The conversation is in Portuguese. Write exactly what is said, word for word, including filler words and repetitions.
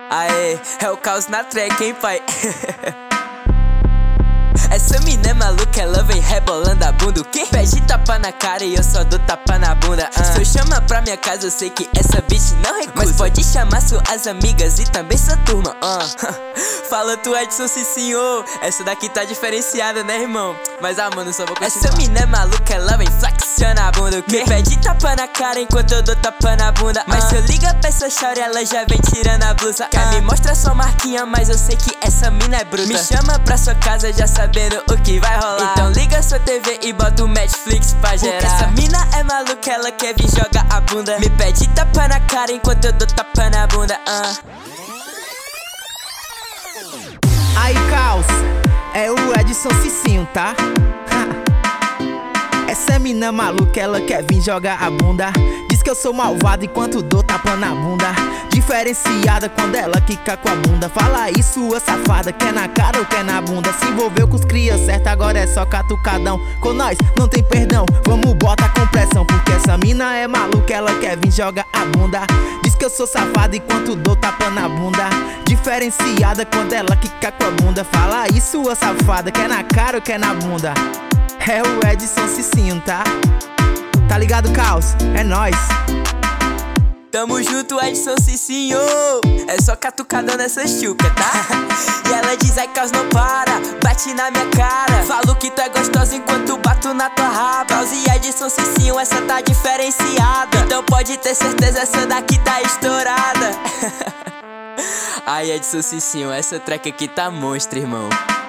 Aê, é o caos na track, hein, pai? Essa mina é maluca, ela vem rebolando a bunda. O quê? Pede tapa na cara e eu só dou tapa na bunda. uh. Se eu chamar pra minha casa, eu sei que essa bitch não recusa, mas pode chamar suas amigas e também sua turma. uh. Fala tu, Edson, sim senhor. Essa daqui tá diferenciada, né, irmão? Mas ah, mano, só vou continuar. Essa mina é maluca, ela vem flexiona a bunda. O quê? Me pede tapa na cara enquanto eu dou tapa na bunda. uh. Mas se eu ligar pra essa shawty, ela já vem tirando a blusa. uh. Quer me mostrar sua marquinha, mas eu sei que essa mina é bruta. Me chama pra sua casa já sabendo o que vai rolar. Então liga sua T V e bota o Netflix pra gerar. Porque essa mina é maluca, ela quer vir jogar a bunda. Me pede tapa na cara enquanto eu dou tapa na bunda. uh. Aí, caos, é o Edson Cicinho, tá? Essa mina maluca, ela quer vir jogar a bunda. Diz que eu sou malvado enquanto dou tapa na bunda. Diferenciada quando ela quica com a bunda. Fala isso, sua safada, quer na cara ou quer na bunda? Se envolveu com os cria certo, agora é só catucadão. Com nós não tem perdão, vamos botar com pressão. Porque essa mina é maluca, ela quer vir jogar a bunda. Diz que eu sou safado enquanto dou tapa na bunda. Diferenciada quando ela quica com a bunda. Fala isso, sua safada, quer na cara ou quer na bunda? É o Edson Cicinho, tá? Tá ligado, caos? É nóis. Tamo junto, Edson Cicinho. É só catucada nessa chuca, tá? E ela diz, ai, caos não para, bate na minha cara. Falo que tu é gostosa enquanto bato na tua raba. Caos e Edson Cicinho, essa tá diferenciada. Então pode ter certeza, essa daqui tá estourada. Ai, Edson Cicinho, essa track aqui tá monstro, irmão.